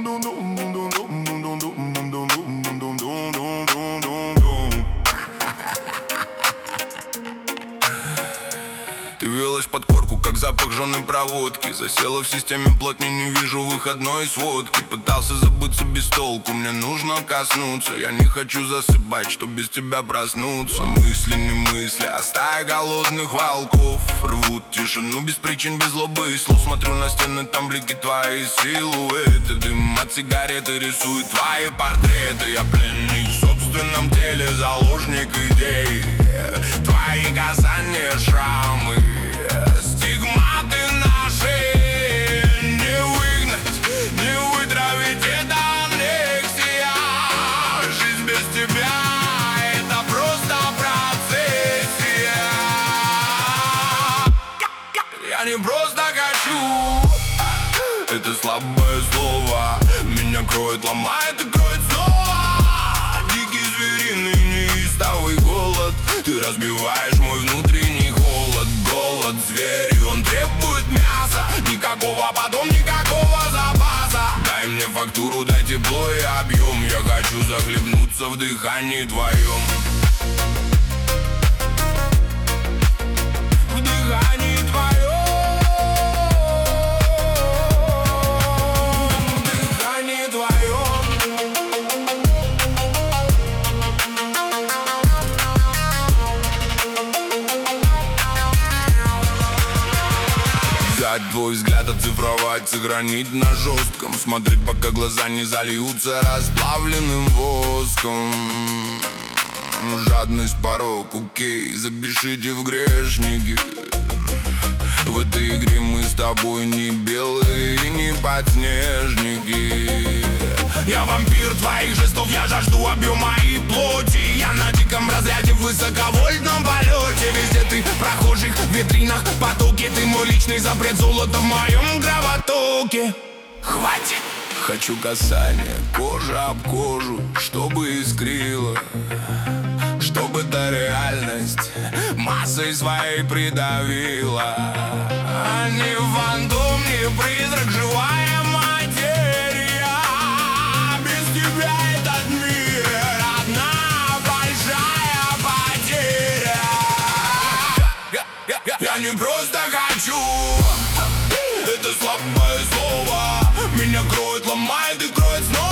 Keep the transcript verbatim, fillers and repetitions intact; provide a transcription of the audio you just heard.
Ты велась под корку, как запах жженой проводки. Засела в системе плотней, не вижу выходной сводки. Пытался забыться без толку, мне нужно коснуться. Я не хочу засыпать, чтоб без тебя проснуться. Мысли не мысли, а стая голодных волков рвут тишину без причин, без злобы и слов. Смотрю на стены, там блики твои силуэты. Дым от сигареты рисует твои портреты. Я пленник в собственном теле, заложник идей. Твои касания, шрамы, стигматы наши. Не выгнать, не вытравить, это аннексия. Жизнь без тебя — это просто процессия. Я не просто хочу, это слабое слово. Меня кроет, ломает и кроет снова. Дикий звериный неистовый голод. Ты разбиваешь мой внутренний холод. Голод, зверь, и он требует мяса. Никакого потом, никакого запаса. Дай мне фактуру, дай тепло и объем. Я хочу захлебнуться в дыхании твоем. В дыхании твоем. В дыхании твоем. Взять твой взгляд, оцифровать, сохранить на жестком. Смотреть, пока глаза не зальются расплавленным воском. Жадность, порог, окей, запишите в грешники. В этой игре мы с тобой не белые и не подснежники. Я вампир твоих жестов, я жажду объема и плоти. Я на диком разряде в высоковольтном полете. Везде ты, прохожих, в витринах, потоки. Ты мой личный запрет, золото в моем кровотоке. Хватит! Хочу касания, кожа об кожу, чтобы искрило. Чтобы та реальность массой своей придавила. А не фантом, не призрак, живая материя. Без тебя этот мир одна большая потеря. Я не просто хочу, это слабое слово. Меня кроет, ломает и кроет снова.